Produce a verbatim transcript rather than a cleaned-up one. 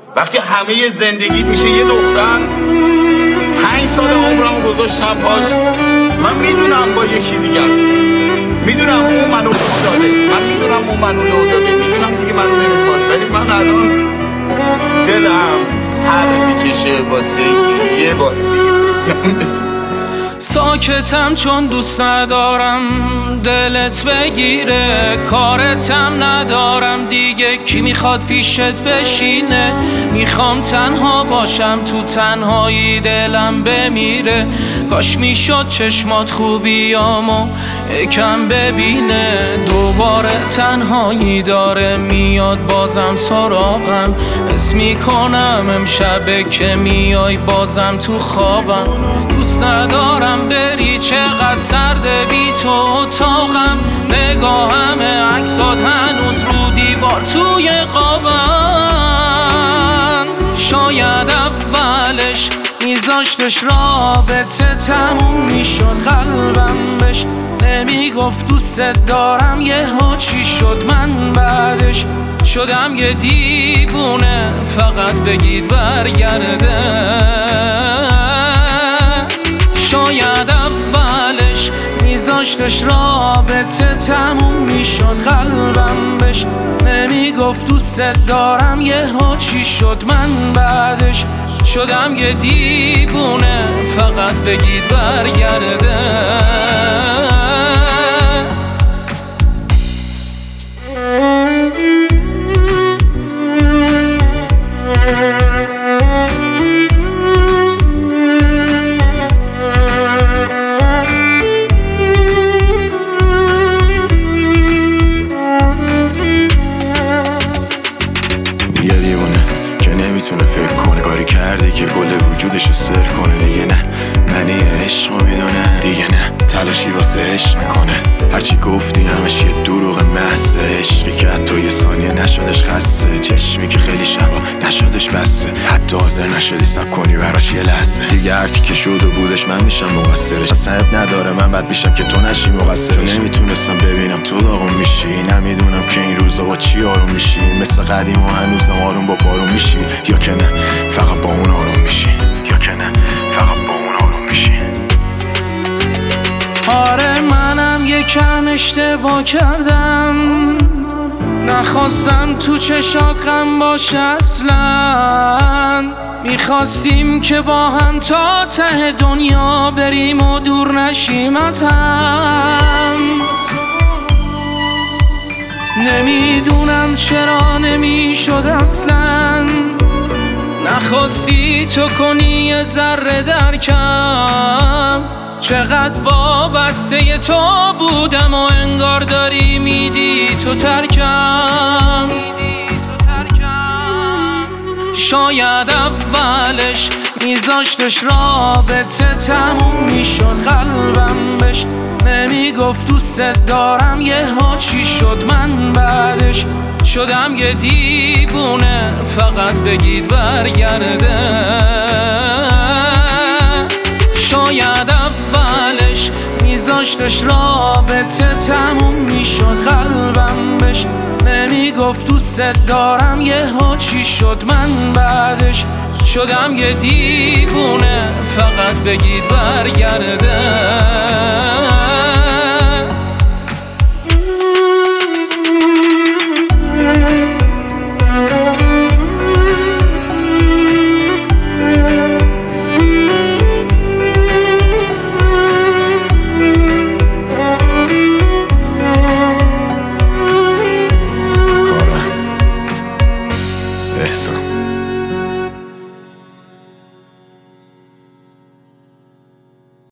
وقتی همه زندگیت میشه یه دختر، پنج سال عمرم گذاشتم پاش، من میدونم با یکی دیگه است، میدونم اون منو لو داده، من میدونم اون منو لو داده، میدونم دیگه منو نمیخواد، ولی من الان دلم هر میکشه واسه یه بار ساکتم چون دوست ندارم دلت بگیره، کارتم ندارم دیگه، کی میخواد پیشت بشینه، میخوام تنها باشم تو تنهایی دلم بمیره، کاش میشد چشمات خوبیامو یکم ببینه، دوباره تنهایی داره میاد بازم سراغم، حس میکنم امشبه که میای بازم تو خوابم، دوست ندارم بری چقدر سرده بی تو اتاقم، نگاهم عکسات هنوز رو دیوار توی قابم، شاید اولش میذاشتش رابطه تموم میشد، قلبم بهش نمیگفت دوست دارم، یه ها چی شد من بعدش شدم یه دیوونه، فقط بگید برگرده، شاید اولش میذاشتش رابطه تموم میشد، قلبم بهش نمیگفت دوست دارم، یه ها چی شد من بعدش شدم یه دیوونه، فقط بگید برگرده. نمیتونه فکر کنه کاری کرده که کل وجودشو سر کنه، دیگه نه معنی عشق رو میدونه، دیگه نه تلاشی واسه عشق میکنه، هرچی گفتی همش یه دروغ محض، عشقی که حتی یه ثانیه نشدش خسته، چشمی که خیلی شبا نشدش بسته، حتی حاضر نشدی سب کنی براش یه لحظه، دیگه هرکی که شد و بودش من میشم مقصرش، اصلا عیب نداره من بد میشم که تو نشی مقصرش، نمیتونستم ببینم تو داغون میشی، نمیدونم که این روزا با چی آروم میشی، مثل قدیم و هنوزم آروم با پاروم میشی، یا که نه فقط با اون آروم میشی، یا که نه فقط با اون آروم میشی. آره منم یکم اشتباه کردم، نخواستم تو چشات غم باشه اصلا، میخواستیم که با هم تا ته دنیا بریم و دور نشیم از هم، نمیدونم چرا نمیشد اصلا، نخواستی تو کنی یه ذره درکم، چقدر وابسته تو بودم و انگار داری میدی تو ترکم، شاید اولش میذاشتش رابطه تموم میشد، قلبم بهش نمیگفت دوست دارم، یه ها چی شد من بعدش شدم یه دیوونه، فقط بگید برگرده، شاید اولش میذاشتش رابطه تموم میشد، قلبم بهش نمیگفت دوست دارم، یه ها چی شد من بعدش شدم یه دیوونه، فقط بگید برگرده.